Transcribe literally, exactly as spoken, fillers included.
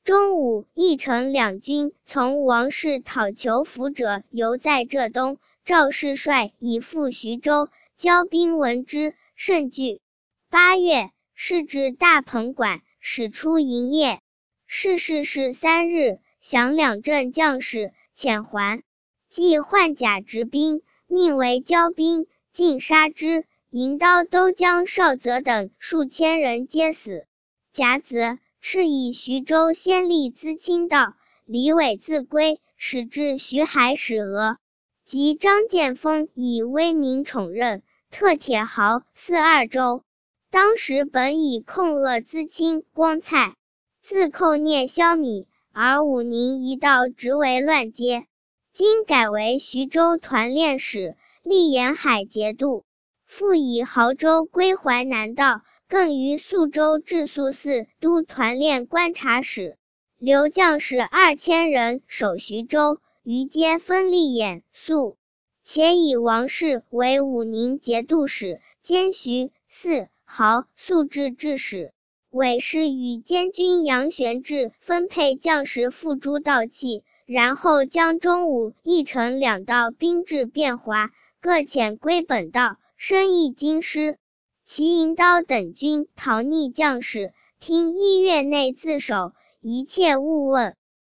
中午，义成两军从王室讨求抚者犹在浙东，赵士帅已赴徐州，交兵闻之，甚惧。八月，士至大鹏馆，使出营业。是事是三日，降两镇将士，遣还。即换甲执兵，命为交兵，尽杀之。营刀都将少泽等数千人皆死。甲子，敕以徐州先吏资清道，李伟自归，使至徐海使俄。及张建峰以威名宠任，特铁豪四二州。当时本以控扼资清、光蔡，自寇聂消弭，而武宁一道直为乱阶。今改为徐州团练使，历沿海节度。复以亳州归淮南道，更于宿州治宿司都团练观察使，留将士二千人守徐州，余皆分历兖、宿。且以王氏为武宁节度使，兼徐、泗、亳、宿治制使。韦氏与监军杨玄志分配将士付诸道器，然后将中武、义成两道兵制变化，各遣归本道，深议京师。齐营刀等军逃逆将士，听一月内自首，一切勿问。